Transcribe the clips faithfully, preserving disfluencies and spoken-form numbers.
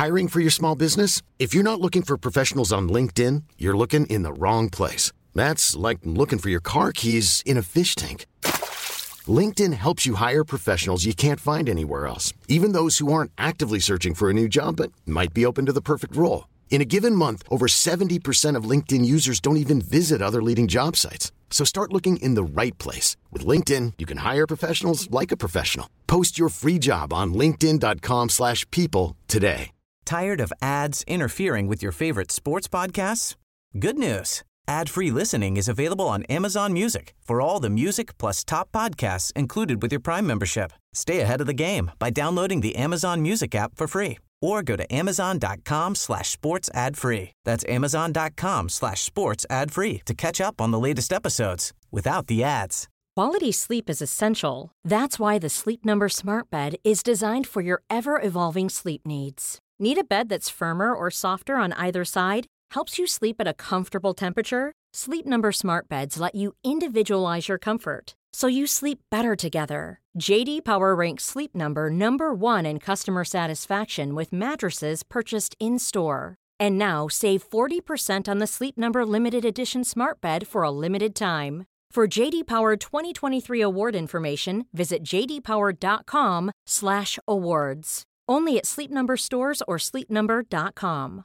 Hiring for your small business? If you're not looking for professionals on LinkedIn, you're looking in the wrong place. That's like looking for your car keys in a fish tank. LinkedIn helps you hire professionals you can't find anywhere else, even those who aren't actively searching for a new job but might be open to the perfect role. In a given month, over seventy percent of LinkedIn users don't even visit other leading job sites. So start looking in the right place. With LinkedIn, you can hire professionals like a professional. Post your free job on linkedin dot com slash people today. Tired of ads interfering with your favorite sports podcasts? Good news. Ad-free listening is available on Amazon Music for all the music plus top podcasts included with your Prime membership. Stay ahead of the game by downloading the Amazon Music app for free or go to amazon dot com slash sports ad free. That's amazon dot com slash sports ad free to catch up on the latest episodes without the ads. Quality sleep is essential. That's why the Sleep Number Smart Bed is designed for your ever-evolving sleep needs. Need a bed that's firmer or softer on either side? Helps you sleep at a comfortable temperature? Sleep Number Smart Beds let you individualize your comfort, so you sleep better together. J D Power ranks Sleep Number number one in customer satisfaction with mattresses purchased in-store. And now, save forty percent on the Sleep Number Limited Edition Smart Bed for a limited time. For J D Power twenty twenty-three award information, visit j d power dot com slash awards. Only at Sleep Number stores or sleep number dot com.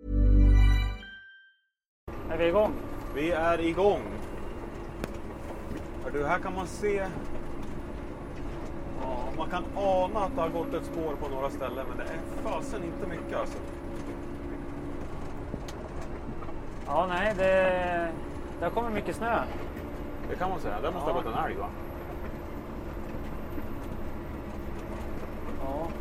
Är vi igång? Vi är igång. Hör du, här kan man se... Ja, man kan ana att det har gått ett spår på några ställen, men det är fasen inte mycket alltså. Ja, nej, det... det har kommit mycket snö. Det kan man säga. Där måste ja. ha gått en älg, va? Ja.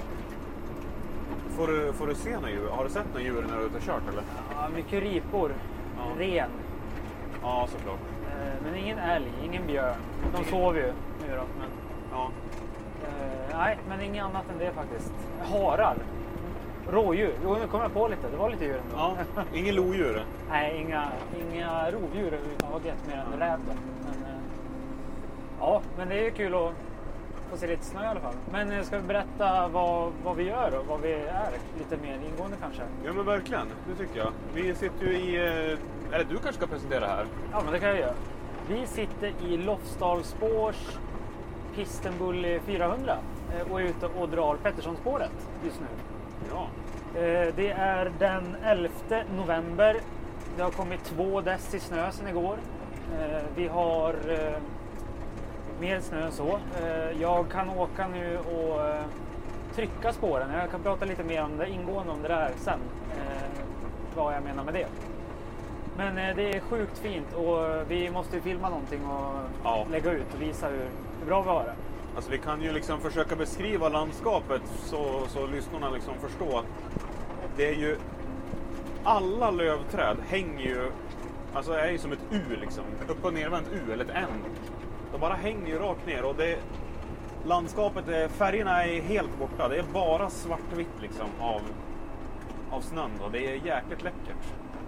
Får du, får du se några djur? Har du sett några djur när du är ute och kört, eller? Ja, mycket ripor. Ja. Ren. Ja, såklart. Men ingen älg, ingen björn. De sover ju nu då, men... Ja. Eh, nej, men inget annat än det faktiskt. Harar. Rådjur. Jo, nu kom jag på lite. Det var lite djur ändå. Ja, ingen lodjur? Nej, inga, inga rovdjur överhuvudtaget mer än räv då. Men, eh, ja, men det är ju kul att få se lite snö i alla fall. Men eh, ska vi berätta vad, vad vi gör och vad vi är lite mer ingående kanske? Ja, men verkligen. Det tycker jag. Vi sitter ju i... Eller du kanske ska presentera här? Ja, men det kan jag göra. Vi sitter i Lofsdalsspårs Pistenbully fyrahundra och är ute och drar Petterssonspåret just nu. Ja. Det är den elfte november. Det har kommit två dess i snö sedan igår. Vi har mer snö än så. Jag kan åka nu och trycka spåren. Jag kan prata lite mer om det ingående om det där sen. Vad jag menar med det. Men det är sjukt fint och vi måste ju filma någonting och ja. lägga ut och visa hur, hur bra vi har det. Alltså vi kan ju liksom försöka beskriva landskapet så, så lyssnarna liksom förstår. Det är ju... Alla lövträd hänger ju... Alltså är ju som ett U liksom. Upp- och nervänt U eller ett N. De bara hänger ju rakt ner och det... Landskapet, är, färgerna är helt borta. Det är bara svartvitt liksom av, av snön och det är jäkligt läckert.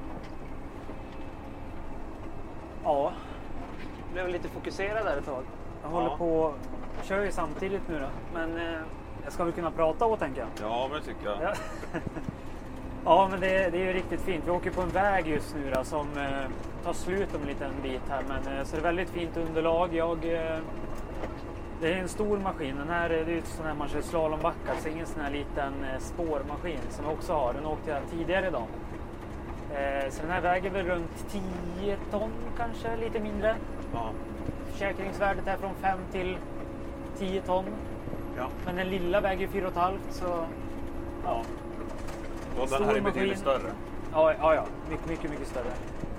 Ja, jag blev lite fokuserad där ett tag. Jag håller ja. på, jag kör ju samtidigt nu då, men eh, jag ska väl kunna prata och tänka. Ja, men det tycker jag. Ja, ja men det, det är ju riktigt fint. Vi åker på en väg just nu då, som eh, tar slut om en liten bit här, men eh, så det är väldigt fint underlag. Jag, eh, det är en stor maskin. Den här det är ju sån här man kör slalombackar, så ingen sån här liten eh, spårmaskin som jag också har. Den åkte jag tidigare idag. Så den här väger väl runt tio ton kanske, lite mindre. Ja. Försäkringsvärdet är från fem till tio ton. Ja. Men den lilla väger fyra och ett halvt så... Ja. Och den här är betydligt större. Ja, ja, ja. Mycket, mycket, mycket större.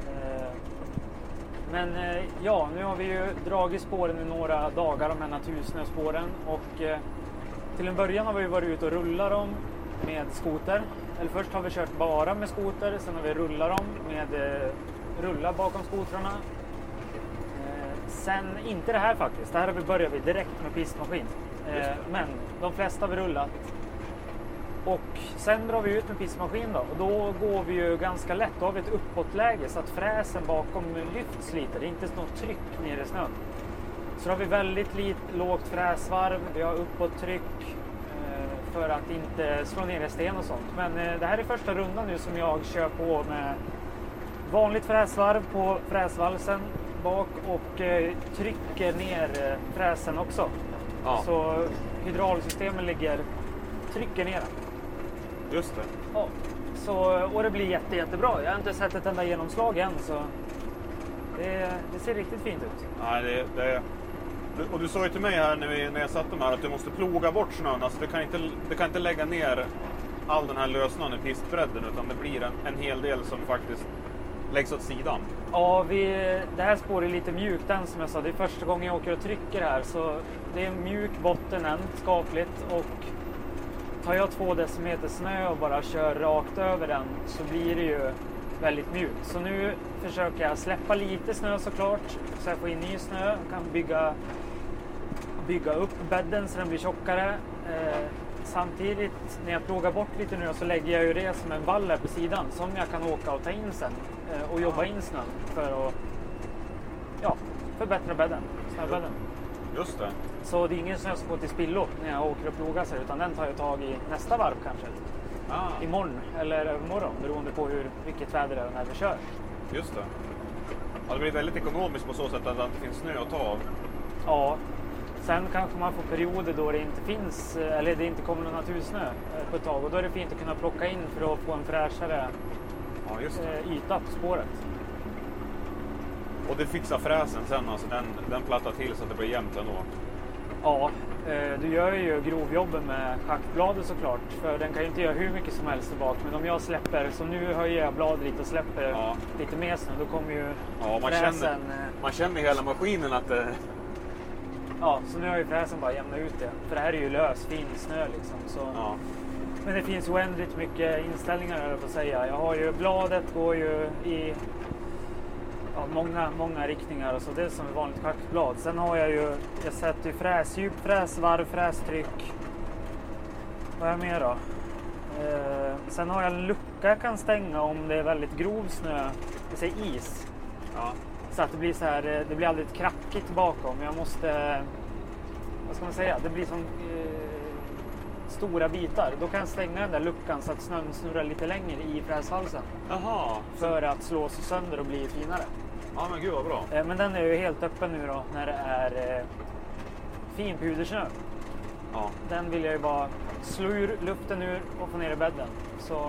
Men ja, nu har vi ju dragit spåren i några dagar, de här natursnöspåren. Och till en början har vi varit ute och rullat dem med skoter. Eller först har vi kört bara med skoter, sen har vi rullat dem med eh, rullar bakom skotrarna. Eh, sen inte det här faktiskt, det här har vi börjat vi direkt med pistmaskin. Eh, men de flesta har vi rullat. Och sen drar vi ut med pistmaskin då, och då går vi ju ganska lätt, då har vi ett uppåtläge så att fräsen bakom lyfts lite, det är inte något tryck nere i snön. Så då har vi väldigt lit, lågt fräsvarv, vi har uppåttryck. för att inte slå ner i sten och sånt. Men eh, det här är första rundan nu som jag kör på med vanligt fräsvarv på fräsvalsen bak och eh, trycker ner eh, fräsen också. Ja. Så hydraulsystemen ligger, trycker ner den. Just det. Ja. Så, och det blir jätte, jättebra. Jag har inte sett ett enda genomslag än, så det, det ser riktigt fint ut. Nej, det, det, och du sa ju till mig här när, vi, när jag satt de här att du måste ploga bort snön. Alltså, du, kan inte, du kan inte lägga ner all den här lösnön i pistbredden, utan det blir en, en hel del som faktiskt läggs åt sidan. Ja, vi, det här spåret är lite mjukt än, som jag sa. Det är första gången jag åker och trycker här, så det är mjuk botten än, skapligt. Och tar jag två decimeter snö och bara kör rakt över den så blir det ju väldigt mjukt. Så nu försöker jag släppa lite snö såklart, så jag får in ny snö. Jag kan bygga, bygga upp bädden så den blir tjockare. Eh, samtidigt när jag plogar bort lite nu så lägger jag ju det som en vall här på sidan som jag kan åka och ta in sen eh, och jobba in snön för att ja, förbättra bädden, snöbädden. Just det. Så det är ingen snö som går till spillo när jag åker och plogar sig, utan den tar jag tag i nästa varv kanske. Ah. Imorgon eller övermorgon, beroende på hur mycket väder det är när vi kör. Just det. Ja, det blir väldigt ekonomiskt på så sätt att det inte finns snö att ta av. Ja. Sen kanske man får perioder då det inte finns, eller det inte kommer någon natursnö på ett tag. Och då är det fint att kunna plocka in för att få en fräschare ja, just det. yta på spåret. Och det fixar fräsen sen, alltså den, den plattar till så att det blir jämnt ändå. Ja, du gör ju grovjobben med schaktbladet såklart. För den kan ju inte göra hur mycket som helst bak. Men om jag släpper, så nu höjer jag bladet lite och släpper ja. lite mer snö, då kommer ju ja, man fräsen... Känner, man känner i hela maskinen att det... Ja, så nu har ju fräsen bara jämnat ut det. För det här är ju lös, fin snö liksom. Så... Ja. Men det finns oändligt mycket inställningar, jag får säga. Jag har ju, bladet går ju i ja, många, många riktningar. Och så det är som ett vanligt schaktblad. Sen har jag ju, jag sätter ju fräsdjup, fräsvarv, frästryck. Vad är mer då? Eh, sen har jag en lucka jag kan stänga om det är väldigt grov snö. Det säger is. Ja. Så att det blir så här, det blir aldrig krackigt bakom. Jag måste, vad ska man säga, det blir som eh, stora bitar. Då kan jag stänga den där luckan så att snön snurrar lite längre i fräshalsen. Jaha. För att slå sönder och bli finare. Ja men gud vad bra. Eh, men den är ju helt öppen nu då när det är eh, fin pudersnö. Ja. Den vill jag ju bara slå ur luften ur och få ner i bädden. Så,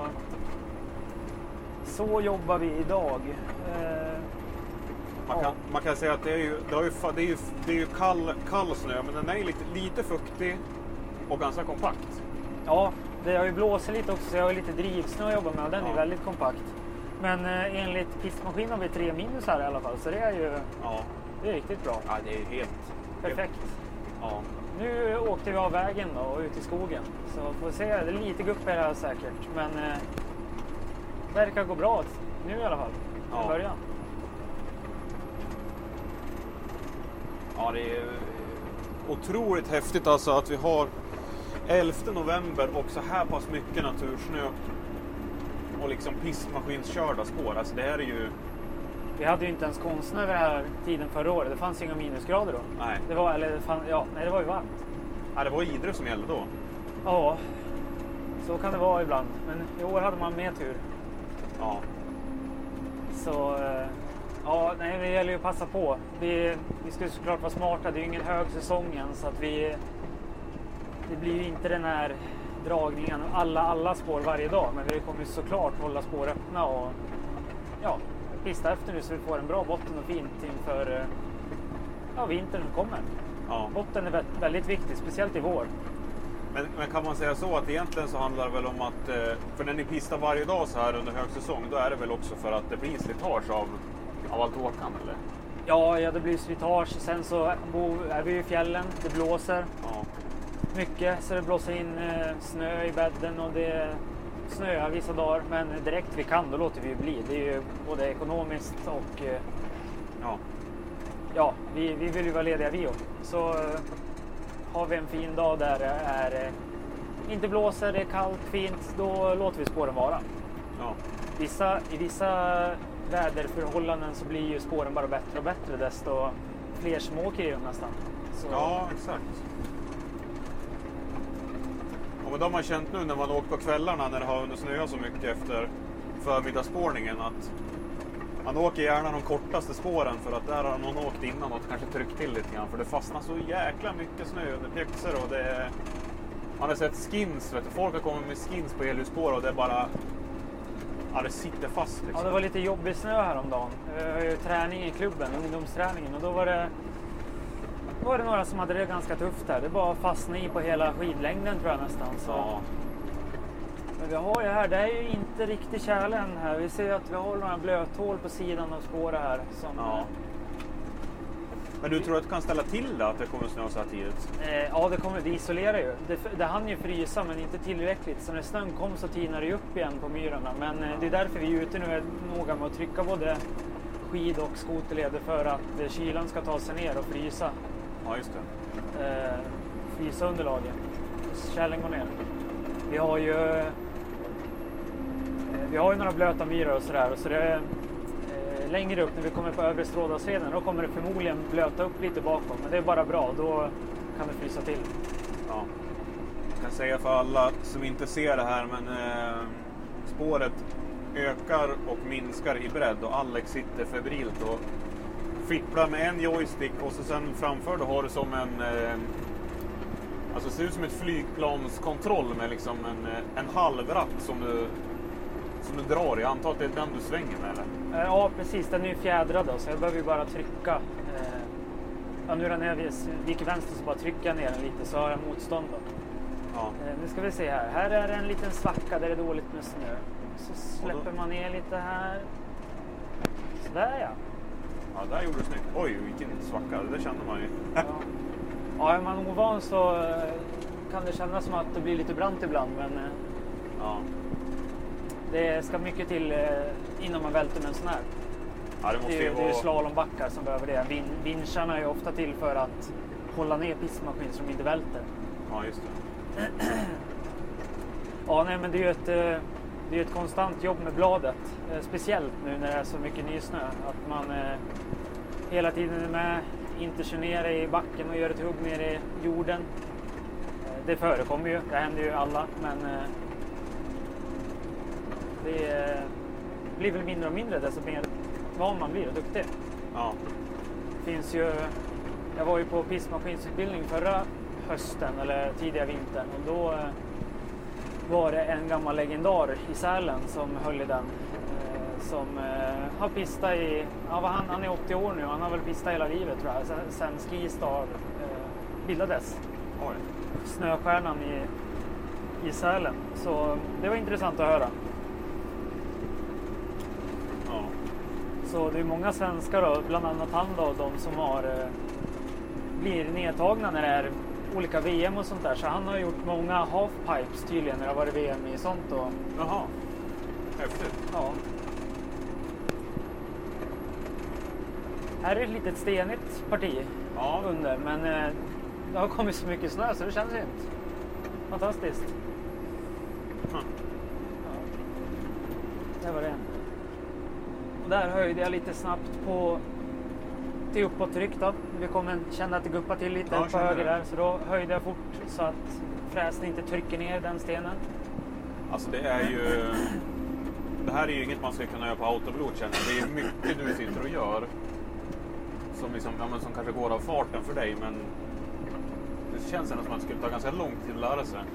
så jobbar vi idag. Eh, Man kan, man kan säga att det är ju, det är ju, det är ju, det är ju kall, kall snö, men den är lite, lite fuktig och ganska kompakt. Ja, det har ju blåsit lite också, så jag har lite drivsnö att jobba med och den ja. är väldigt kompakt. Men eh, enligt pistmaskinen har vi tre minus här i alla fall, så det är ju ja. det är riktigt bra. Ja, det är helt perfekt. Helt, ja. Nu åkte vi av vägen då och ut i skogen, så får vi se, det är lite gupp här säkert, men eh, det verkar gå bra nu i alla fall, i ja. början. Ja, det är otroligt häftigt alltså att vi har elfte november och så här pass mycket natursnö och liksom pistmaskinskörda spår. Alltså det här är ju... Vi hade ju inte ens konstnär över här tiden förra året. Det fanns inga minusgrader då. Nej. Det var, eller, fan, ja, nej, det var ju varmt. Ja, det var Idre som gällde då. Ja, så kan det vara ibland. Men i år hade man mer tur. Ja. Så... Ja, nej, det gäller ju att passa på. Vi, vi ska ju såklart vara smarta. Det är ju ingen hög säsong än, så att vi... Det blir ju inte den här dragningen alla, alla spår varje dag. Men vi kommer ju såklart hålla spår öppna och ja, pista efter nu så vi får en bra botten och fint inför ja, vintern som kommer. Ja. Botten är väldigt viktig, speciellt i vår. Men, men kan man säga så att egentligen så handlar det väl om att, för när ni pistar varje dag så här under högsäsong, då är det väl också för att det blir slitage av Av allt åkan, eller? Ja, ja, det blir slitage. Sen så är vi i fjällen, det blåser ja. mycket. Så det blåser in eh, snö i bädden och det snöar vissa dagar. Men direkt vi kan, då låter vi ju bli. Det är ju både ekonomiskt och... Eh, ja, ja vi, vi vill ju vara lediga vi också. Så eh, har vi en fin dag där det är, eh, inte blåser, det är kallt, fint, då låter vi spåren vara. Ja. Vissa, I vissa... väderförhållanden så blir ju spåren bara bättre och bättre desto fler som åker i dem nästan. Så... Ja, exakt. men då har man känt nu när man åkt på kvällarna när det har hunnit snöa så mycket efter förmiddagsspårningen att man åker gärna de kortaste spåren för att där har någon åkt innan och kanske tryckt till lite grann. För det fastnar så jäkla mycket snö under pjäxor och det är... Man har sett skins, vet du. Folk har kommit med skins på elljusspår och det är bara... Ja, det sitter fast liksom. Ja, det var lite jobbig snö häromdagen. Jag har ju träning i klubben, ungdomsträningen, och då var det... Då var det några som hade det ganska tufft här. Det bara fastnade i på hela skidlängden tror jag nästan. Så. Ja. Men vi har ju här, det är ju inte riktigt kärlen här. Vi ser att vi har några blöthål på sidan av spåret här. Som, ja. Men du tror att du kan ställa till det att det kommer snö så här tidigt? Eh, ja, det kommer, det isolerar ju. Det, det hann ju frysa men inte tillräckligt. Så när snön kom så tinar det upp igen på myrarna. Men ja. eh, det är därför vi är ute nu är noga med att trycka både skid- och skoterleder för att eh, kylan ska ta sig ner och frysa. Ja, just det. Eh, frysa underlaget. Kärlen går ner. Vi har ju eh, vi har ju några blöta myrar och sådär. Och så det är, eh, längre upp när vi kommer på övre Strådalsleden då kommer det förmodligen blöta upp lite bakom. Men det är bara bra, då kan det frysa till. Ja. Jag kan säga för alla som inte ser det här, men eh, spåret ökar och minskar i bredd och Alex sitter febrilt och fipplar med en joystick och så sen framför då har du som en eh, alltså det ser ut som ett flygplanskontroll med liksom en, en halvratt som du som du drar i. Jag antar att det är den du svänger med eller? Ja precis, den är ju fjädrad då, så jag behöver ju bara trycka eh, ja, nu när jag viker vänster så bara trycker jag ner den lite så har jag motstånd då. Ja. Eh, nu ska vi se här, här är det en liten svacka där det är dåligt med snö. Så släpper då... man ner lite här. Sådär ja. Ja, där gjorde du snyggt. Oj, vilken svacka, det känner man ju. Ja. Ja, är man ovan så kan det kännas som att det blir lite brant ibland, men ja. Det ska mycket till innan man välter med en sån här. Ja, det, måste det, är, vara... det är slalombackar som behöver det. Vin, vincharna är ju ofta till för att hålla ner pistmaskin så de inte välter. Ja, just det. Ja, nej, men det är ju ett, det är ett konstant jobb med bladet. Speciellt nu när det är så mycket nysnö. Att man eh, hela tiden är med, inte kör ner i backen och gör ett hugg ner i jorden. Det förekommer ju, det händer ju alla, men eh, det eh, blir väl mindre och mindre desto mer van man blir och duktig. Ja. Finns ju, jag var ju på pistmaskinsutbildning förra hösten eller tidiga vintern och då eh, var det en gammal legendar i Sälen som höll i den. Som eh, har pistat i, ja, han, han är åttio år nu, han har väl pistat hela livet tror jag, sen, sen Skistar eh, bildades. Oj. Snöstjärnan i, i Sälen. Så det var intressant att höra. Ja. Så det är många svenskar då, bland annat han då, de som har eh, blir nedtagna när det är olika V M och sånt där. Så han har gjort många halfpipes tydligen när det har varit V M i sånt. Och... Jaha, häftigt. Ja. Här är ett litet stenigt parti ja. under, men eh, det har kommit så mycket snö så det känns inte. Fantastiskt. Mm. Ja. Det var det. Och där höjde jag lite snabbt på till uppåttryck då. Vi kommer känna att det guppar till lite ja, på höger där, så då höjde jag fort så att fräsen inte trycker ner den stenen. Alltså det är ju... Det här är ju inget man ska kunna göra på autopilot, känner jag. Det är mycket du sitter och gör som, liksom, ja, men som kanske går av farten för dig, men det känns ändå som att det skulle ta ganska lång tid att lära sig.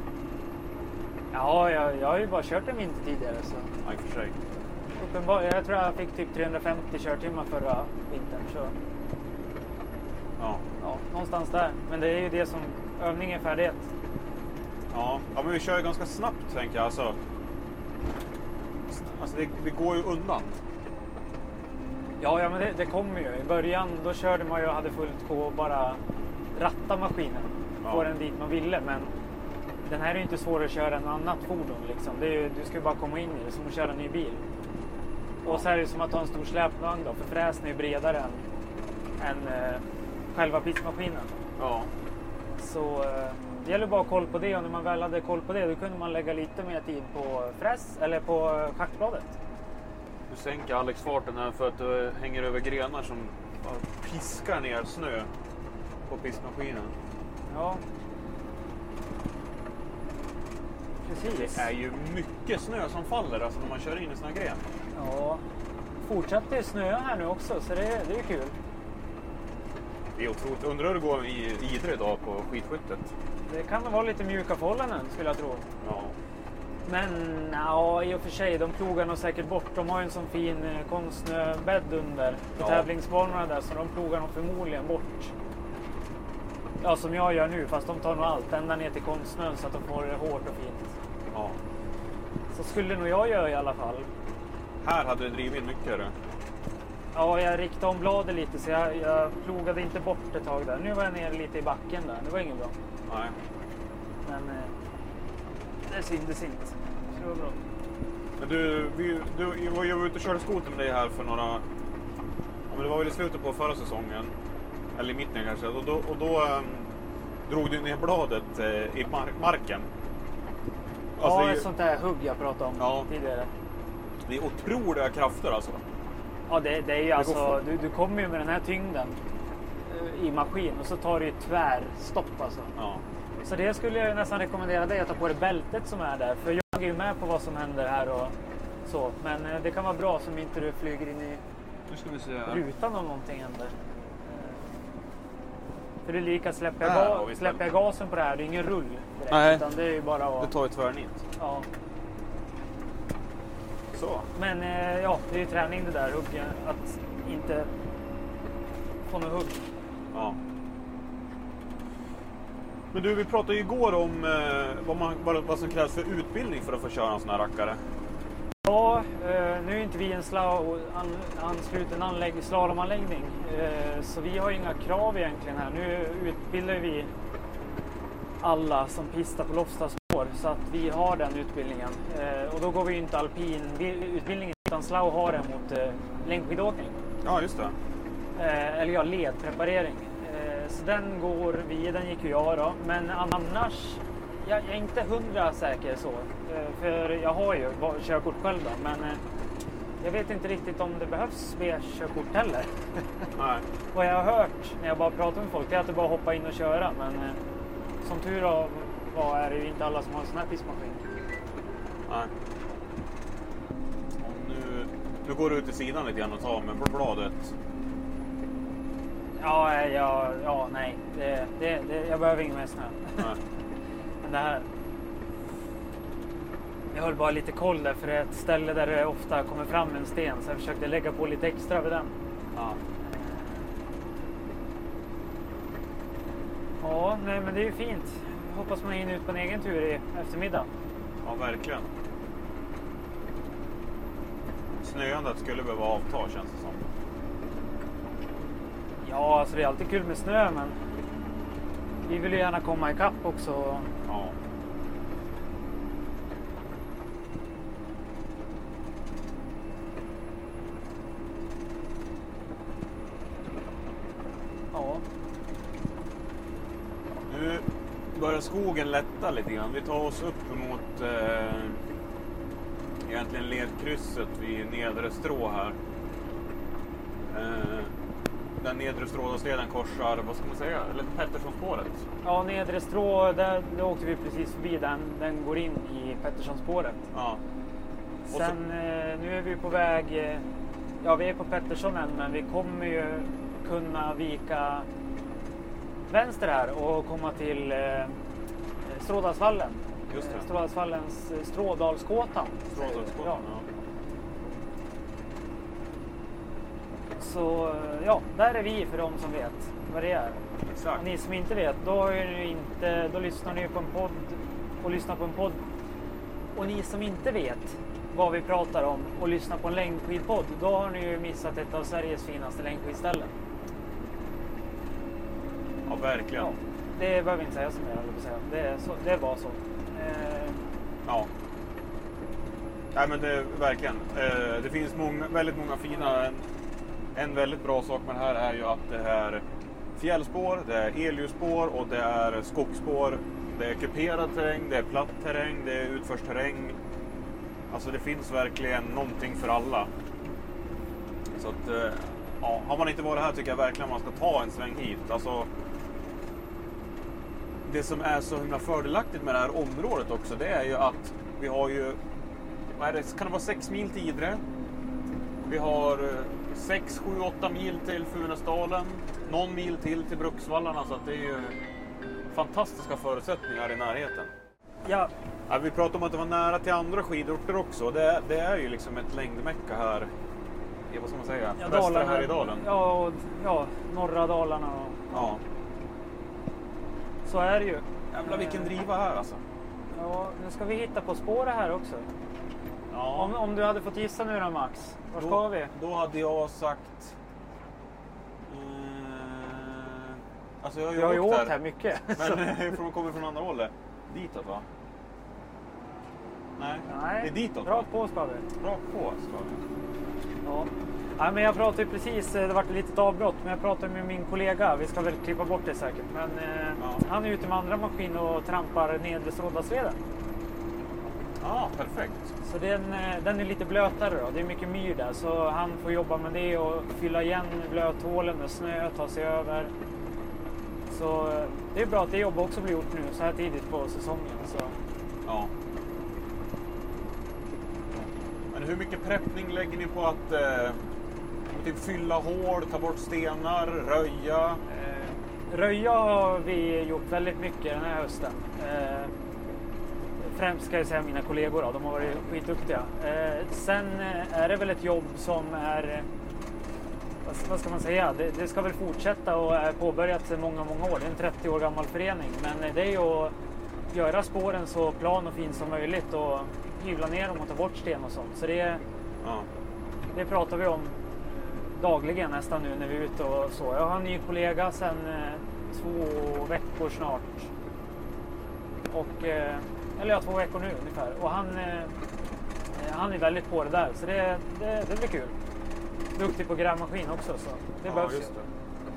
Ja, jag, jag har ju bara kört en vinter tidigare. Så. Ja, i och för sig. Uppenbar, jag tror jag fick typ trehundrafemtio körtimmar förra vintern. Så. Ja. Ja, någonstans där. Men det är ju det som övning är färdighet. Ja, ja men vi kör ju ganska snabbt, tänker jag. Alltså, alltså det, det går ju undan. Ja, ja men det, det kommer ju. I början då körde man ju och hade fullt på och bara ratta maskinen. Ja. Få den dit man ville, men den här är ju inte svårare att köra än annat fordon. Liksom. Det är ju, du ska ju bara komma in i det som att köra en ny bil. Ja. Och så är det som att ha en stor släpvagn då, för fräsen är ju bredare än, än eh, själva pistmaskinen. Ja. Så eh, det gäller bara att ha koll på det, och när man väl hade koll på det då kunde man lägga lite mer tid på fräs eller på schackbladet. Du sänker Alex farten här för att du hänger över grenar som piskar ner snö på pistmaskinen. Ja. Precis. Det är ju mycket snö som faller alltså när man kör in i såna gren. Ja, fortsätter snöa här nu också så det, det är kul. Det är otroligt. Undrar hur det går i Idre idag på skidskyttet. Det kan vara lite mjuka förhållanden skulle jag tro. Ja. Men ja, i och för sig, de plogar nog säkert bort. De har ju en sån fin eh, konstsnöbädd under på Ja. tävlingsbanorna där, så de plogar nog förmodligen bort. Ja, som jag gör nu, fast de tar nog allt ända ner till konstsnön så att de får det hårt och fint. Ja. Så skulle nog jag göra i alla fall. Här hade det drivit in mycket det. Ja, jag riktade om bladet lite så jag, jag plogade inte bort ett tag där. Nu var jag nere lite i backen där, det var inget bra. Nej. Men eh, det syntes inte. Så det var bra. Men du, vi, du jag var ju ute och körde skoter med dig här för några... Ja, men det var väl i slutet på förra säsongen. Eller i mitten kanske. Och då, och då um, drog du ner bladet eh, i mar- marken. Alltså, ja, det är ett ju- sånt där hugg jag pratade om Ja. tidigare. Det är otroliga krafter alltså. Ja, det, det är ju går alltså, fort. du, du kommer ju med den här tyngden eh, i maskin och så tar du ju tvärstopp alltså. Ja. Så det skulle jag ju nästan rekommendera dig att ta på dig bältet som är där. För jag är ju med på vad som händer här och så. Men eh, det kan vara bra som inte du flyger in i Nu ska vi se här. rutan om någonting händer. Eh, För det är lika, släpper jag, Där ga- har vi släpper jag gasen på det här, det är ingen rull direkt, Nej. utan det är ju bara att... Det tar ju tvärnit. Ja. Så. Men eh, ja, det är ju träning det där, huggen, att inte få något hugg. Ja. Men du, vi pratade ju igår om eh, vad, man, vad, vad som krävs för utbildning för att få köra en sån här rackare. Ja, eh, nu är inte vi en sla- an, ansluten anlägg, slalomanläggning, eh, så vi har inga krav egentligen här. Nu utbildar vi alla som pistar på Lofstaspår så att vi har den utbildningen. Eh, och då går vi ju inte alpin utbildningen utan Slau har den mot eh, längdskidåkning. Ja, just det. Eh, eller ja, ledpreparering. Eh, så den går vi, den gick ju jag då. Men annars, jag, jag är inte hundra säker så. Eh, för jag har ju va- körkort själv då. Men eh, jag vet inte riktigt om det behövs B-körkort heller. Nej. Vad jag har hört när jag bara pratar med folk är att det bara hoppa in och köra. Men eh, som tur var var är det ju inte alla som har en sån här pissmaskin. Nej. Och nu, nu går du ut i sidan lite grann och tar med bladet. Ja, eh, ja, ja nej. Det, det, det, jag behöver ingen mer snö. Nej. Men det här... Jag höll bara lite koll där för det är ett ställe där det ofta kommer fram en sten. Så jag försökte lägga på lite extra vid den. Ja. Ja, nej, men det är ju fint. Hoppas man hinner ut på en egen tur i eftermiddag. Ja, verkligen. Snöandet skulle behöva avta, känns det som. Ja, alltså det är alltid kul med snö, men vi vill ju gärna komma ikapp också. Ja. Ja, Nu börjar skogen lätta lite grann. Vi tar oss upp mot eh, egentligen ledkrysset vid Nedre Strå här. Eh, den Nedre Strådalsleden korsar, vad ska man säga, eller Petterssonspåret. ja Nedre Strå, där, där åkte vi precis förbi. Den, den går in i Petterssonspåret. Ja. så- Sen eh, nu är vi på väg, eh, ja vi är på Pettersson än, men vi kommer ju kunna vika vänster här och komma till eh, Strådalsvallen. Just det. Eh, Strådalsvallens eh, Strådalskåtan. säger vi. Strådalsskåtan, Ja. ja. Så eh, ja, där är vi för de som vet vad det är. Exakt. Och ni som inte vet, då, är ni inte, då lyssnar ni på en podd och lyssnar på en podd. Och ni som inte vet vad vi pratar om och lyssnar på en längdskidpodd, då har ni ju missat ett av Sveriges finaste längdskidställen. Ja, verkligen. Ja, det behöver vi inte säga så mer, eller säga. Det, är så, det var så. Eh, Ja. Nej, men det är verkligen. Eh, det finns många, väldigt många fina. En, en väldigt bra sak med det här är ju att det är fjällspår, det är elljusspår och det är skogsspår. Det är kuperad terräng, det är platt terräng, det är utförsterräng. Alltså det finns verkligen någonting för alla. Så att, eh, ja, har man inte varit här tycker jag verkligen man ska ta en sväng hit. Alltså, det som är så himla fördelaktigt med det här området också, det är ju att vi har ju, vad är det, kan det vara sex mil till Idre? Vi har sex, sju, åtta mil till Funäsdalen, någon mil till till Bruksvallarna, så att det är ju fantastiska förutsättningar i närheten. Ja. Ja, vi pratade om att det var nära till andra skidorter också. Det, det är ju liksom ett längdmäcka här i, vad ska man säga, ja, västra Härjedalen. Ja, och, ja, norra Dalarna. Och, ja. Så är det ju. Jävlar vilken driva här alltså. Ja, nu ska vi hitta på spåret här också. Ja. Om, om du hade fått gissa nu då, Max, var ska då, vi? Då hade jag sagt... Eh, alltså jag har ju, jag har ju åkt här, här mycket. Men från, kommer från andra hållet. Ditåt va? Nej, Nej. det är ditåt. Rakt på ska vi. Rakt på ska vi. Ja. Ja, men jag pratade ju precis, det var ett litet avbrott, men jag pratade med min kollega, vi ska väl klippa bort det säkert, men eh, ja. Han är ute med andra maskin och trampar nedre Strådalsleden. Ja, perfekt. Så den, den är lite blötare då, det är mycket myr där, så han får jobba med det och fylla igen blöthålen med snö, ta sig över. Så det är bra att det jobb också blir gjort nu så här tidigt på säsongen. Så. Ja. Men hur mycket preppning lägger ni på att eh, typ fylla hål, ta bort stenar, röja? Eh, röja har vi gjort väldigt mycket den här hösten. Eh, främst ska jag säga mina kollegor då, de har varit skitduktiga. Eh, sen är det väl ett jobb som är, vad, vad ska man säga, det, det ska väl fortsätta och är påbörjat sedan många, många år. Det är en trettio år gammal förening, men det är ju att göra spåren så plan och fin som möjligt och hyvla ner dem och ta bort sten och sånt. Så det, ja. det pratar vi om dagligen nästan nu när vi är ute och så. Jag har en ny kollega sedan eh, två veckor snart. Och, eh, eller ja, två veckor nu ungefär. Och han, eh, han är väldigt på det där. Så det, det, det blir kul. Duktig på grävmaskin också. Så det ja, behövs just ju. det.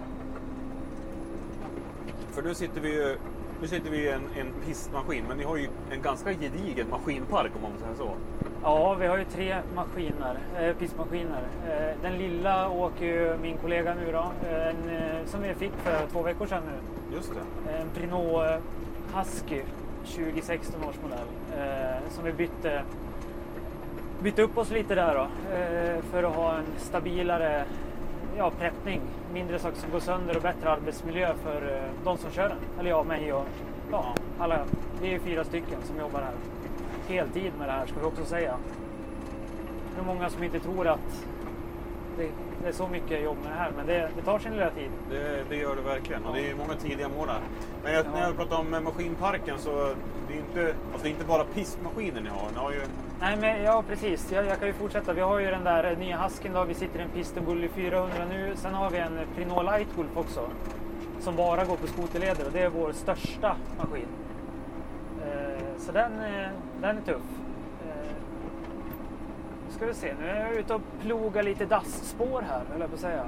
För nu sitter vi ju Nu sitter vi i en, en pistmaskin, men ni har ju en ganska gedigen maskinpark om man säger så. Ja, vi har ju tre maskiner, eh, pistmaskiner. Eh, den lilla åker ju min kollega nu då, en, eh, som vi fick för två veckor sedan nu. Just det. En Prinot Husky, tjugo sexton års modell, eh, som vi bytte, bytte upp oss lite där då, eh, för att ha en stabilare ja, preppning, mindre saker som går sönder och bättre arbetsmiljö för eh, de som kör den. Eller jag, mig och ja, alla. Vi är fyra stycken som jobbar här. Heltid med det här ska vi också säga. Det är många som inte tror att det, det är så mycket jobb med det här, men det, det tar sin lilla tid. Det, det gör det verkligen, och det är många tidiga morgnar. Men jag, ja. när jag pratar om maskinparken så det är inte, alltså det är inte bara pistmaskiner ni har. Ni har ju... Nej, men ja precis, jag, jag kan ju fortsätta. Vi har ju den där nya Husken då, vi sitter i en Pistenbully fyrahundra nu. Sen har vi en Prinot Lightwolf också, som bara går på skoterleder, och det är vår största maskin. Eh, så den, eh, den är tuff. Eh, nu ska vi se, nu är jag ute och plogar lite dassspår här, höll jag på att säga.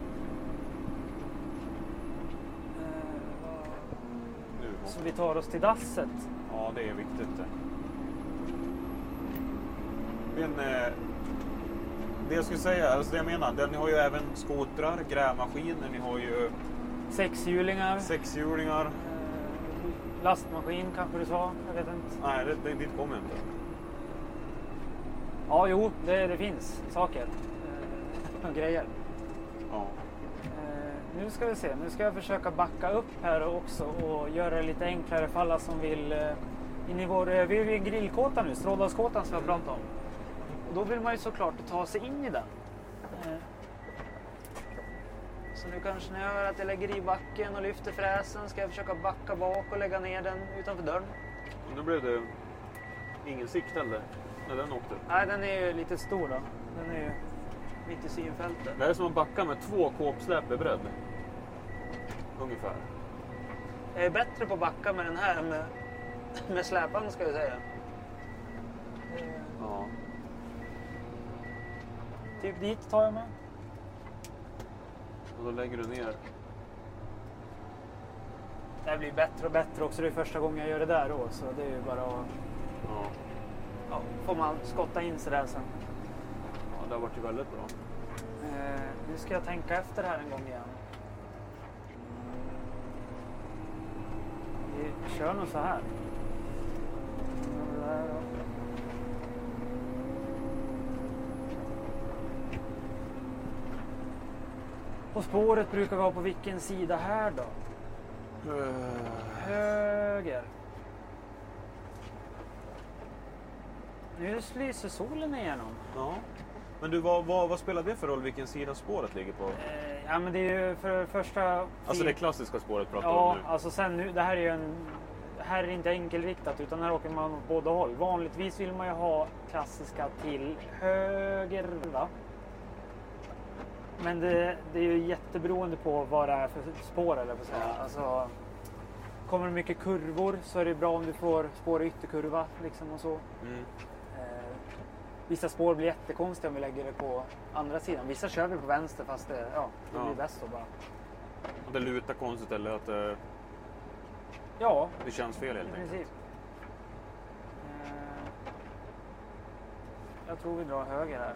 Eh, så vi tar oss till dasset. Ja, det är viktigt det. Men eh, det jag skulle säga, alltså det jag menar, den, ni har ju även skotrar, grävmaskiner, ni har ju sexhjulingar. Sexhjulingar. Eh, lastmaskin kanske du sa, jag vet inte. Nej, det, det, dit kommer inte. Ja, jo, det, det finns saker eh, och grejer. Ja. Eh, nu ska vi se, nu ska jag försöka backa upp här också och göra det lite enklare för alla som vill eh, in i vår, eh, vi är vid grillkåtan nu, Strådalskåtan som jag pratade om. Och då vill man ju såklart ta sig in i den. Eh, så nu kanske när jag hör att jag lägger i backen och lyfter fräsen ska jag försöka backa bak och lägga ner den utanför dörren. Och nu blev det ingen sikt heller när den åkte. Nej, den är ju lite stor då. Den är ju mitt i synfältet. Det är som att backa med två kåpsläp i bredd. Ungefär. Jag är bättre på att backa med den här än med, med släpan ska jag säga. Ja. Typ dit tar jag med. Och då lägger du ner. Det blir bättre och bättre också. Det är första gången jag gör det där då. Så det är ju bara att... Ja. Ja, får man skotta in sig där sen. Ja, det har varit ju väldigt bra. Eh, nu ska jag tänka efter här en gång igen. Vi kör nog så här. Och spåret brukar vara på vilken sida här då? Uh. Höger. Nu lyser solen igenom. Ja. Men du, vad, vad, vad spelar det för roll vilken sida spåret ligger på? Eh, ja, men det är ju för första... Alltså det klassiska spåret pratar vi ja, om nu. Ja, alltså sen nu, det här är ju en... Här är inte enkelriktat utan här åker man åt båda håll. Vanligtvis vill man ju ha klassiska till höger, va? Men det, det är ju jätteberoende på vad det är för spår, eller för säga. Ja. Alltså, kommer det mycket kurvor så är det bra om du får spår i ytterkurva liksom och så. Mm. Eh, vissa spår blir jättekonstiga om vi lägger det på andra sidan. Vissa kör vi på vänster fast det, ja, det ja. blir bäst då bara. Och det lutar konstigt eller att det, ja, det känns fel helt enkelt? Precis. Eh, jag tror vi drar höger här.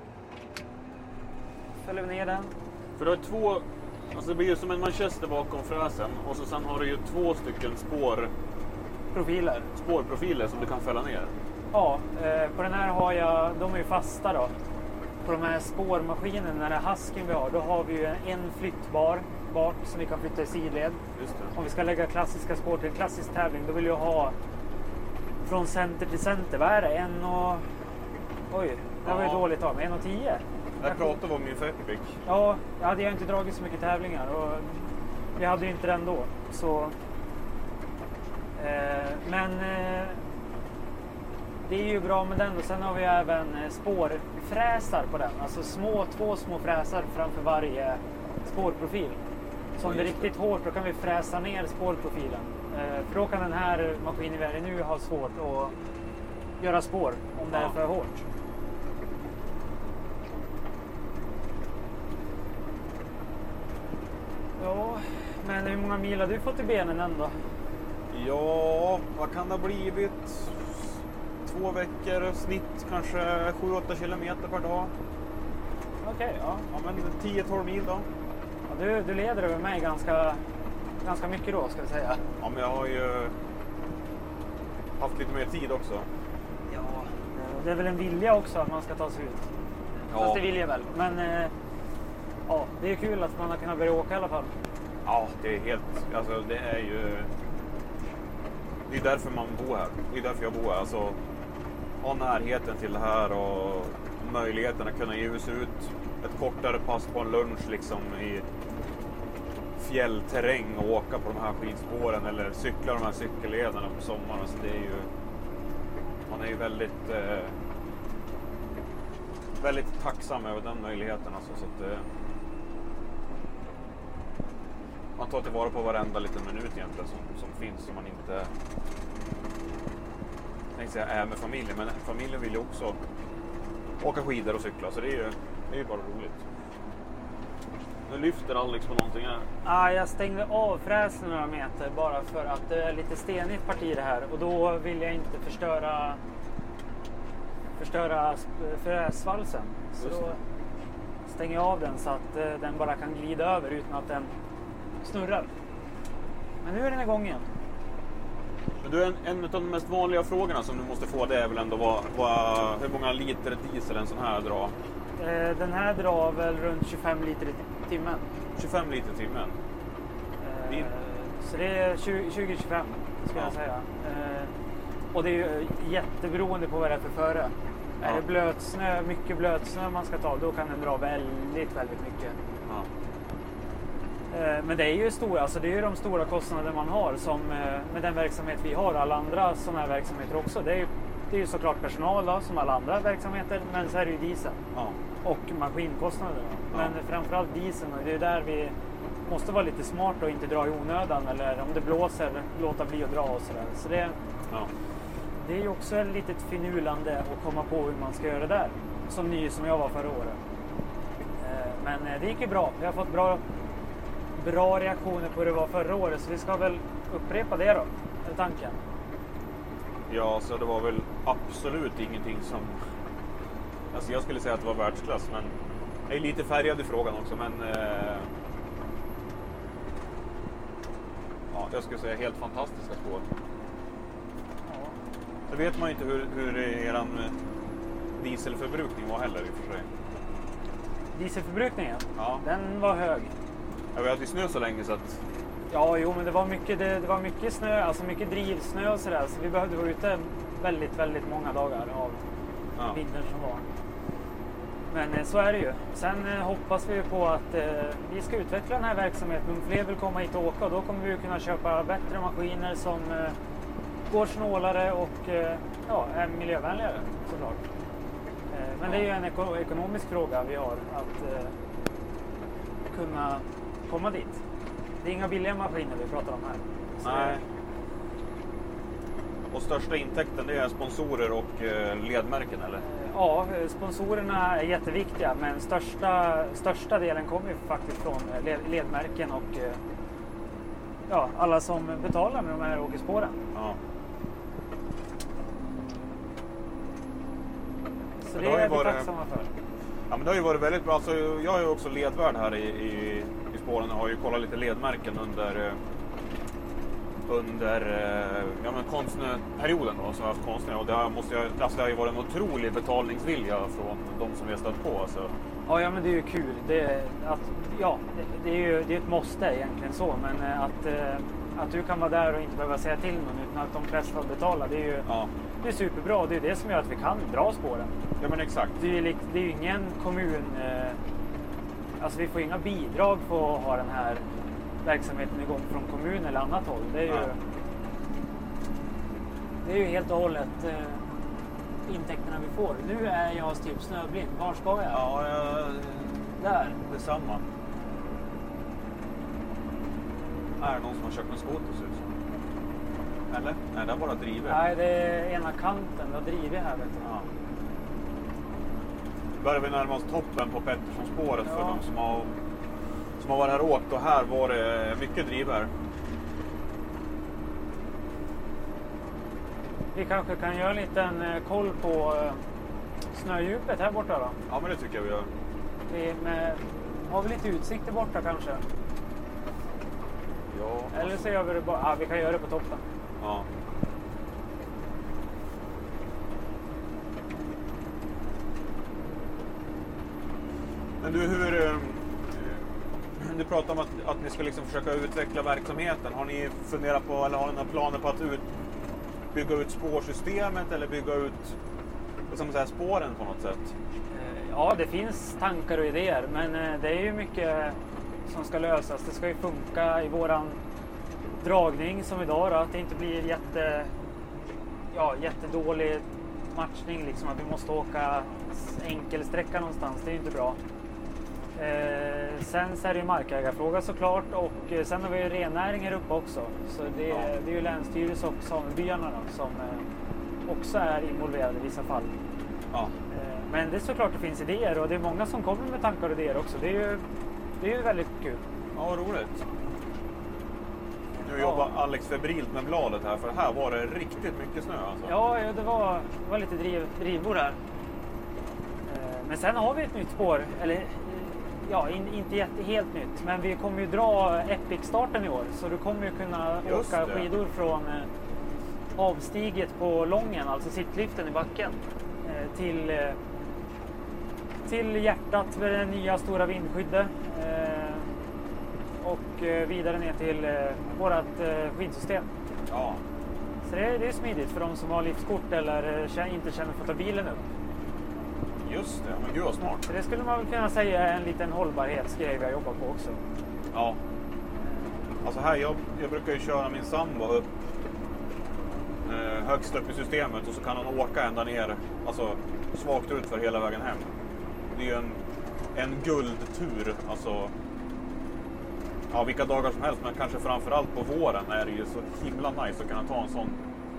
Fäller vi ner den. För du har två, alltså det blir ju som en manchester bakom fräsen och så sen har du ju två stycken spår profiler. spårprofiler som du kan fälla ner. Ja, eh, på den här har jag, de är ju fasta då. På de här spårmaskinerna, den här hasken vi har, då har vi ju en flyttbar bak som vi kan flytta i sidled. Just det. Om vi ska lägga klassiska spår till en klassisk tävling, då vill jag ha från center till center. Vad är det? En och... Oj, det var ju dåligt av mig. En och tio. Jag pratade om min Fetpic. Ja, jag hade ju inte dragit så mycket tävlingar och jag hade ju inte den då. Så, eh, men eh, det är ju bra med den och sen har vi även spårfräsar på den. Alltså små, två små fräsar framför varje spårprofil. Så om det är riktigt hårt då kan vi fräsa ner spårprofilen. Eh, för då kan den här maskinen vi är i nu ha svårt att göra spår om det är för hårt. Ja, men hur många mil har du fått i benen ändå? Ja, vad kan det ha blivit? Två veckor, snitt kanske sju åtta kilometer per dag. Okej, okay, ja. Ja, men tio tolv mil då. Ja, du, du leder över mig ganska, ganska mycket då, ska vi säga. Ja, men jag har ju haft lite mer tid också. Ja, det är väl en vilja också att man ska ta sig ut. Ja. Fast det vill jag väl. Men eh, ja, det är kul att man har kunnat börja åka i alla fall. Ja, det är helt, alltså det är ju, det är därför man bor här. Det är därför jag bor här. Alltså, ha närheten till det här och möjligheten att kunna ge sig ut ett kortare pass på en lunch liksom i fjällterräng och åka på de här skidspåren eller cykla de här cykellederna på sommaren. Så det är ju, man är ju väldigt eh, väldigt tacksam över den möjligheten alltså, så att eh, man tar tillvara på varenda liten minut egentligen som, som finns som man inte jag tänkte säga är med familjen, men familjen vill ju också åka skidor och cykla, så det är ju, det är ju bara roligt. Nu lyfter Alex på någonting här. Ah, jag stängde av fräsen några meter bara för att det är lite stenigt parti det här och då vill jag inte förstöra förstöra fräsvalsen. Så då stänger jag av den så att uh, den bara kan glida över utan att den snurrar. Men nu är den igång igen. Men du, en, en av de mest vanliga frågorna som du måste få, det är väl ändå vad, vad, hur många liter diesel en sån här drar? Eh, den här drar väl runt tjugofem liter i timmen. tjugofem liter i timmen? Eh, så det är tjugo till tjugofem ska ja. jag säga. Eh, och det är ju jätteberoende på vad det är för före. Ja. Är det blötsnö, mycket blötsnö man ska ta, då kan den dra väldigt, väldigt mycket. Ja. Men det är ju stora, alltså det är ju de stora kostnader man har som med den verksamhet vi har och alla andra sådana här verksamheter också. Det är ju, det är ju såklart personal då, som alla andra verksamheter, men så är det ju diesel ja. och maskinkostnader. Ja. Men framförallt dieseln, det är där vi måste vara lite smart och inte dra i onödan eller om det blåser, låta bli att dra och sådär. Så det, ja. det är ju också ett litet finurlande att komma på hur man ska göra där, som ny som jag var förra året. Men det gick ju bra, vi har fått bra bra reaktioner på hur det var förra året, så vi ska väl upprepa det då, är tanken. Ja, så det var väl absolut ingenting som, alltså jag skulle säga att det var världsklass, men jag är lite färgad i frågan också, men eh... ja, ja, jag skulle säga helt fantastiska spår. Ja. Så vet man inte hur, hur eran dieselförbrukning var heller i och för sig. Dieselförbrukningen? Ja. Den var hög. Jag vet att det snö så länge så att... Ja, jo, men det var mycket, det, det var mycket snö, alltså mycket drivsnö och sådär. Så vi behövde vara ute väldigt, väldigt många dagar av ja. vintern som var. Men eh, så är det ju. Sen eh, hoppas vi på att eh, vi ska utveckla den här verksamheten. Om fler vill komma hit och åka, och då kommer vi kunna köpa bättre maskiner som eh, går snålare och eh, ja, är miljövänligare såklart. Eh, men ja. det är ju en eko- ekonomisk fråga vi har att eh, kunna komma dit. Det är inga billiga maskiner vi pratar om här. Så nej. Och största intäkten det är sponsorer och eh, ledmärken eller? Ja, sponsorerna är jätteviktiga, men största, största delen kommer ju faktiskt från led, ledmärken och eh, ja, alla som betalar med de här åkerspåren. Ja. Så det, det är vi varit, tacksamma för. Ja, men det har ju varit väldigt bra. Alltså, jag är ju också ledvärd här i, i, i spåren och har ju kollat lite ledmärken under under ja, men konstnärsperioden då, som jag har haft konstnär. Och det har, måste jag, alltså, det har ju varit en otrolig betalningsvilja från de som vi har stött på. Alltså. Ja, ja, men det är ju kul. Det, att, ja, det, det är ju det är ett måste egentligen så, men att, att du kan vara där och inte behöva säga till någon utan att de flesta betalar, det är ju ja. det är superbra. Det är det som gör att vi kan dra spåren. Ja, men exakt. Det är ju, det är ju ingen kommun, alltså vi får inga bidrag för att ha den här verksamheten igång från kommun eller annat håll. Det är ju, ja. det är ju helt och hållet eh, intäkterna vi får. Nu är jag typ snöblind. Var ska jag? Ja, jag... Där. Detsamma. Är det någon som har köpt en skoter? Eller? Nej, det är bara driver. Nej, det är ena kanten. Det har drivit här, vet du. Ja. Börjar vi närma oss toppen på Petterssonspåret ja. för de som har som har varit här och åkt, och här var det mycket driver. Vi kanske kan göra en liten koll på snödjupet här borta då? Ja, men det tycker jag vi gör. Vi med, har vi lite utsikt där borta kanske? Ja. Eller så gör vi det bara, ja, vi kan göra det på toppen. Ja. Men du, hur... Du pratar om att, att ni ska liksom försöka utveckla verksamheten. Har ni funderat på, eller har ni några planer på att ut, bygga ut spårsystemet eller bygga ut liksom så här, spåren på något sätt? Ja, det finns tankar och idéer, men det är ju mycket som ska lösas. Det ska ju funka i våran dragning som idag då, att det inte blir jätte, ja, jättedålig matchning, liksom att vi måste åka enkelsträcka någonstans. Det är ju inte bra. Eh, sen så är det ju markägarfråga såklart, och eh, sen har vi ju rennäring här uppe också. Så det, ja. det är ju länsstyrelse och samebyarna då, som eh, också är involverade i vissa fall. Ja. Eh, men det är såklart det finns idéer, och det är många som kommer med tankar och idéer också. Det är ju, det är ju väldigt kul. Ja, roligt. Nu jobbar ja. Alex febrilt med bladet här, för här var det riktigt mycket snö alltså. Ja, det var, det var lite driv, drivor här. Eh, men sen har vi ett nytt spår, eller ja, in, inte jätte, helt nytt, men vi kommer ju dra Epic-starten i år, så du kommer ju kunna Just åka det. skidor från eh, avstiget på Lången, alltså sittliften i backen, eh, till, eh, till hjärtat med det nya stora vindskyddet eh, och eh, vidare ner till eh, vårat eh, skidsystem. Ja. Så det, det är smidigt för de som har livskort eller eh, inte känner för att ta bilen upp. Just det, men gud vad smart. Så det skulle man väl kunna säga är en liten hållbarhetsgrej vi har jobbat på också. Ja. Alltså här, jag, jag brukar ju köra min sambo upp eh, högst upp i systemet, och så kan hon åka ända ner, alltså svagt ut för hela vägen hem. Det är ju en, en guldtur, alltså ja, vilka dagar som helst, men kanske framförallt på våren är det ju så himla nice att kunna ta en sån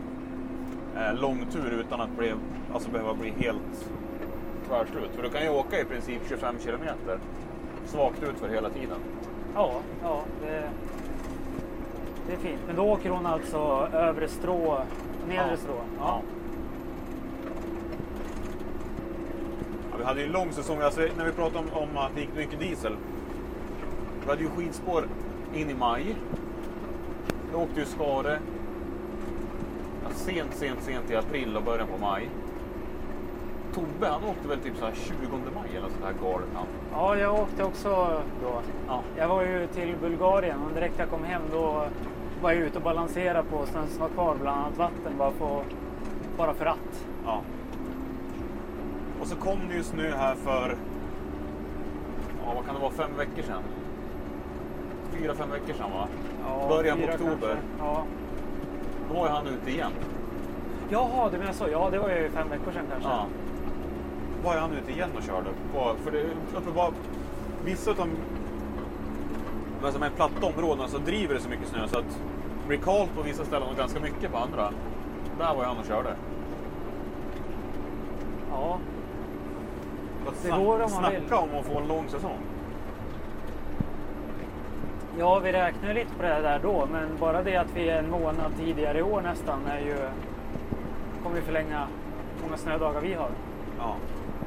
eh, lång tur utan att bli, alltså behöva bli helt tvärslut. För du kan ju åka i princip tjugofem kilometer svagt ut för hela tiden. Ja, ja det, det är fint. Men då åker hon alltså övre strå, nedre ja. strå. Ja. Ja. Ja, vi hade ju en lång säsong, alltså, när vi pratade om, om att det gick mycket diesel. Vi hade ju skidspår in i maj. Jag åkte ju Skare ja, sent, sent, sent i april och början på maj. Tobbe, han åkte väl typ så här tjugonde maj eller så här galet han. Ja, jag åkte också då. Ja. Jag var ju till Bulgarien och direkt jag kom hem då var jag ute och balanserade på snön som var kvar, bland annat vatten, bara för, bara för att. Ja. Och så kom det ju snö här för, ja vad kan det vara, fem veckor sedan? Fyra, fem veckor sedan va? Ja, början på fyra oktober. kanske. Ja. Då var ju han ute igen. Jaha, det menar så. Ja, det var ju fem veckor sedan kanske. Ja. Då var han ute igen och körde. På, för det uppe var vissa av de som är platta områdena så driver det så mycket snö så att det blir kallt på vissa ställen och ganska mycket på andra. Där var han och körde. Ja. Det går om man snacka vill. Om att få en lång säsong. Ja, vi räknar lite på det där då, men bara det att vi är en månad tidigare i år nästan är ju, kommer vi förlänga många snödagar vi har. Ja.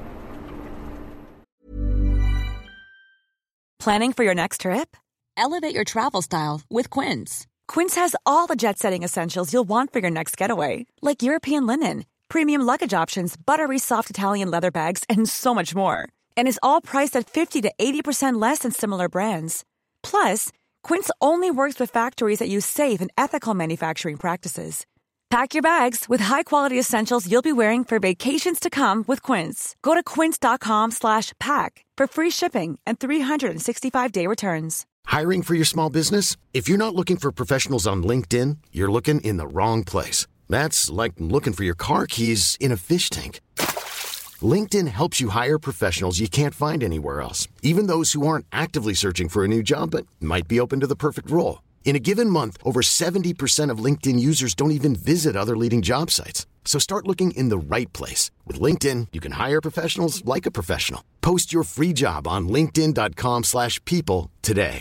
Planning for your next trip? Elevate your travel style with Quince. Quince has all the jet-setting essentials you'll want for your next getaway, like European linen, premium luggage options, buttery soft Italian leather bags, and so much more. And is all priced at fifty to eighty percent less than similar brands. Plus, Quince only works with factories that use safe and ethical manufacturing practices. Pack your bags with high-quality essentials you'll be wearing for vacations to come with Quince. Go to quince.com slash pack for free shipping and three sixty-five day returns. Hiring for your small business? If you're not looking for professionals on LinkedIn, you're looking in the wrong place. That's like looking for your car keys in a fish tank. LinkedIn helps you hire professionals you can't find anywhere else, even those who aren't actively searching for a new job but might be open to the perfect role. In a given month, over seventy percent of LinkedIn users don't even visit other leading job sites. So start looking in the right place. With LinkedIn, you can hire professionals like a professional. Post your free job on linkedin.com slash people today.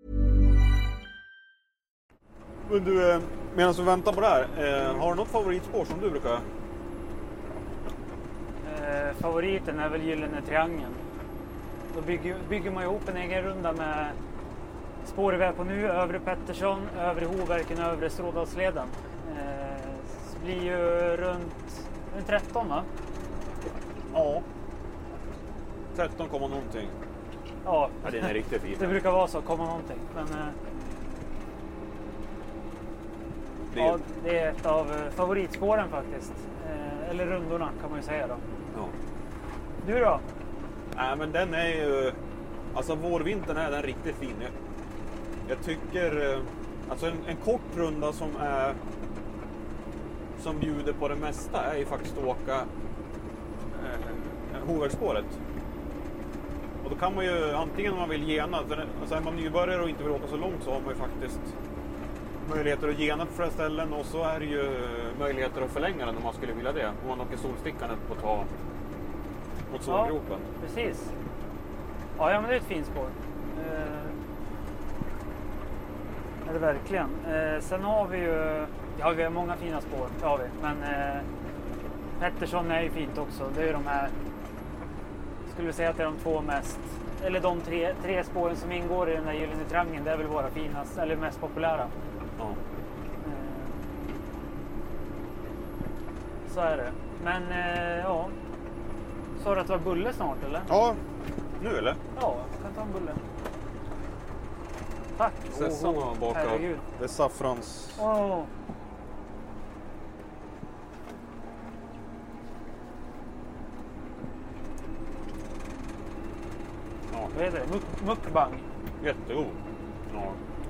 Men du, medan vi väntar på det här, har du något favoritspår som du brukar? Eh, favoriten är väl Gyllene Triangeln. Då bygger, bygger man ihop en egen runda med spår vi är på nu, övre Pettersson, övre Hoverken, övre Strådalsleden. Eh, det blir ju runt, runt tretton va? Ja. tretton komma någonting. Ja, ja den är riktigt fin. Det brukar vara så, komma någonting. Men, eh, det... Ja, det är ett av favoritspåren faktiskt. Eh, eller rundorna kan man ju säga då. Ja. Du då? Nej, men den är ju... Alltså vårvintern är den riktigt fin. Jag, jag tycker... Alltså en, en kort runda som är... Som bjuder på det mesta är ju faktiskt att åka... Eh, Hoverkspåret. Och då kan man ju, antingen om man vill gena, för alltså är man nybörjare och inte vill åka så långt så har man ju faktiskt möjligheter att gena på flera ställen och så är det ju möjligheter att förlänga den om man skulle vilja det. Om man åker solstickan upp och ta mot solgropen. Ja, precis. Ja, ja, men det är ett fint spår. Eh, är det verkligen. Eh, sen har vi ju, ja vi har många fina spår, det har vi. Men eh, Pettersson är ju fint också. Det är ju de här, skulle vi säga att det är de två mest, eller de tre, tre spåren som ingår i den där Gyllene Triangeln, det är väl våra finaste, eller mest populära. Ja. Eh, så är det. Men eh, ja, sa du att det var bulle snart eller? Ja, nu eller? Ja, jag kan ta en bulle. Tack. Sessan har bakat. Herregud. Det är saffrans. Åh. Ja. Vad heter det? Muk mukbang. Jättegod. Ja.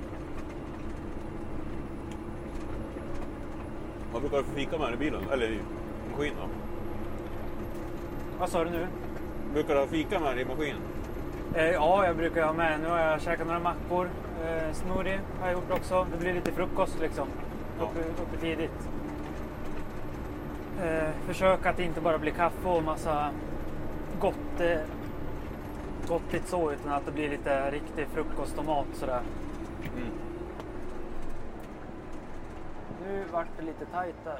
Vad brukar du få fika med i bilen? Eller i maskinen då? Vad sa du nu? Brukar du ha fika med i maskinen? Eh, ja, jag brukar ha med. Nu har jag käkat några mackor. Eh, smoothie har jag gjort också. Det blir lite frukost liksom. Ja. Uppe, uppe tidigt. Eh, försök att inte bara bli kaffe och massa gott, eh, gottigt så, utan att det blir lite riktig frukost och mat sådär. Mm. Nu vart det lite tajt där.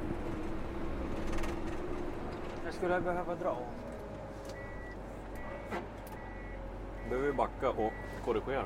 Jag skulle behöva dra. behöver vi backa och korrigera.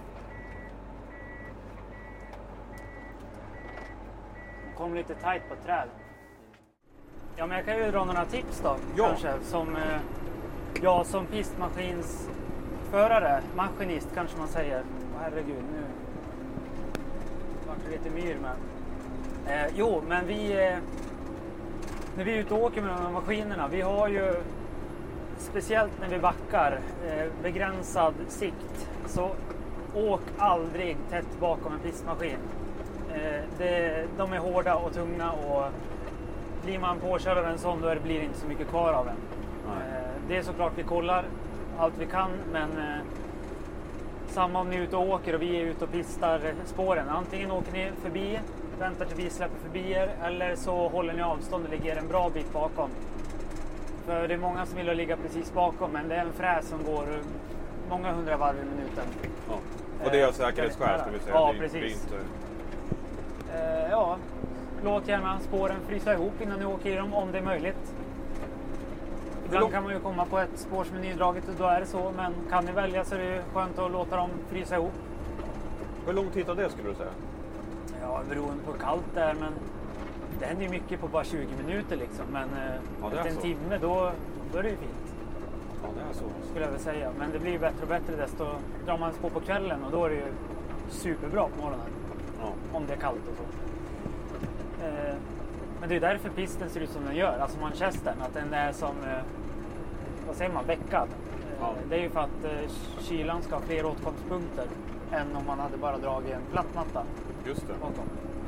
Kom lite tight på träd. Ja, men jag kan ju dra några tips då. Ja. Kanske. Som eh, jag som pistmaskinsförare, maskinist kanske man säger. Åh, herregud, nu vart det lite myr med. Eh, jo, men vi... Eh, när vi är ute och åker med de här maskinerna, vi har ju... Speciellt när vi backar, eh, begränsad sikt. Så åk aldrig tätt bakom en pistmaskin. Eh, det, de är hårda och tunga och blir man påkörd av en sån då blir det inte så mycket kvar av en. Eh, det är såklart vi kollar allt vi kan, men eh, samma om ni är ute och åker och vi är ute och pistar spåren. Antingen åker ni förbi, väntar till vi släpper förbi er, eller så håller ni avstånd och ligger en bra bit bakom. För det är många som vill ligga precis bakom, men det är en fräs som går många hundra varv i minuten. Ja. Och det är av säkerhetsskäl, ska vi säga. Ja, det, precis. Det är inte... eh, ja, låt gärna spåren frysa ihop innan ni åker i dem, om det är möjligt. Ibland kan man ju komma på ett spår som är nydraget och då är det så, men kan ni välja så är det skönt att låta dem frysa ihop. Hur lång tid tar det, skulle du säga? Ja, beroende på hur kallt det är, men det händer ju mycket på bara tjugo minuter liksom. Men ja, efter en så. timme då, då är det ju fint. Ja, det är så. Skulle jag väl säga. Men det blir ju bättre och bättre desto drar man spår på kvällen och då är det ju superbra på morgonen. Ja. Om det är kallt och så. Eh, men det är därför pisten ser ut som den gör. Alltså manchestern, att den är som, eh, vad säger man, veckad. Eh, Ja. Det är ju för att eh, kylan ska ha fler åtkomstpunkter än om man hade bara dragit en platt matta. Just det. Bakom.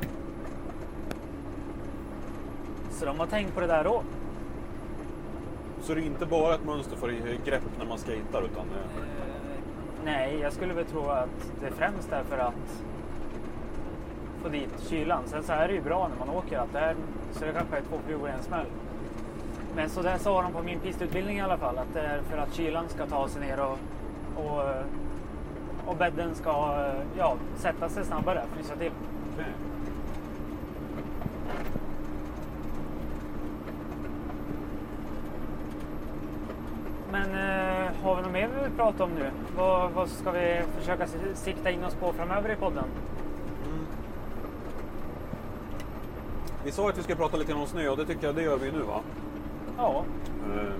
Så de har tänkt på det där då. Så det är inte bara ett mönster för grepp när man skejtar, utan det... Eh, nej, jag skulle väl tro att det främst är för att få dit kylan. Sen så är det ju bra när man åker att det är, så det kanske är två flugor i en smäll. Men så där sa de på min pistutbildning i alla fall, att det är för att kylan ska ta sig ner och, och, och bädden ska, ja, sätta sig snabbare, frysa till. Okay. Men eh, har vi något mer vi vill prata om nu? Vad, vad ska vi försöka sikta in oss på framöver i podden? Mm. Vi sa att vi ska prata lite om snö och det tycker jag det gör vi nu, va? Ja. Mm.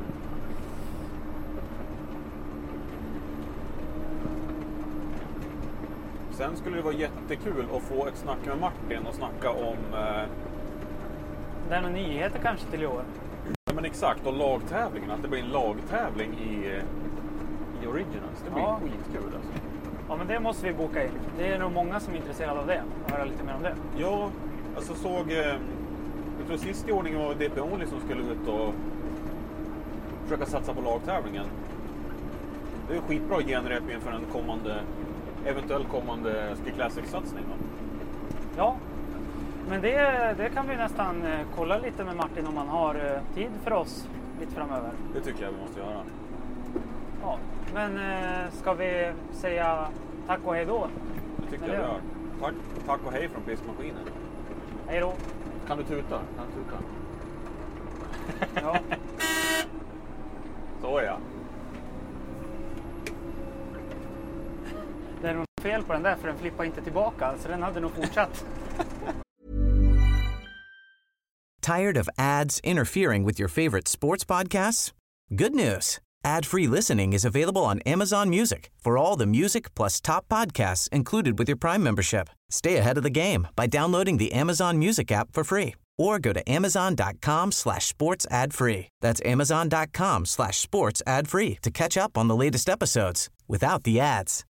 Sen skulle det vara jättekul att få ett snack med Martin och snacka om... Eh... Det är några nyheter kanske till i år. Ja, men exakt, och lagtävlingen. Att det blir en lagtävling i, i Originals. Det blir ja. skitkul alltså. Ja, men det måste vi boka in. Det är nog många som är intresserade av det. Och höra lite mer om det. Ja, alltså såg... Eh, jag tror sist i ordning var D P Only som skulle ut och försöka satsa på lagtävlingen. Det är skitbra genrep inför en kommande, eventuell kommande Ski Classics-satsning då. Ja, men det, det kan vi nästan eh, kolla lite med Martin om man har eh, tid för oss lite framöver. Det tycker jag vi måste göra. Ja, men eh, ska vi säga tack och hej då? Det tycker jag vi gör. Tack, tack och hej från pistmaskinen. Hej då. Kan du tuta? Kan du tuta? Ja. Så ja. Det är nog fel på den där för den flippar inte tillbaka. Så den hade nog fortsatt. Tired of ads interfering with your favorite sports podcasts? Good news. Ad-free listening is available on Amazon Music for all the music plus top podcasts included with your Prime membership. Stay ahead of the game by downloading the Amazon Music app for free or go to amazon.com slash sports ad free. That's amazon.com slash sports ad free to catch up on the latest episodes without the ads.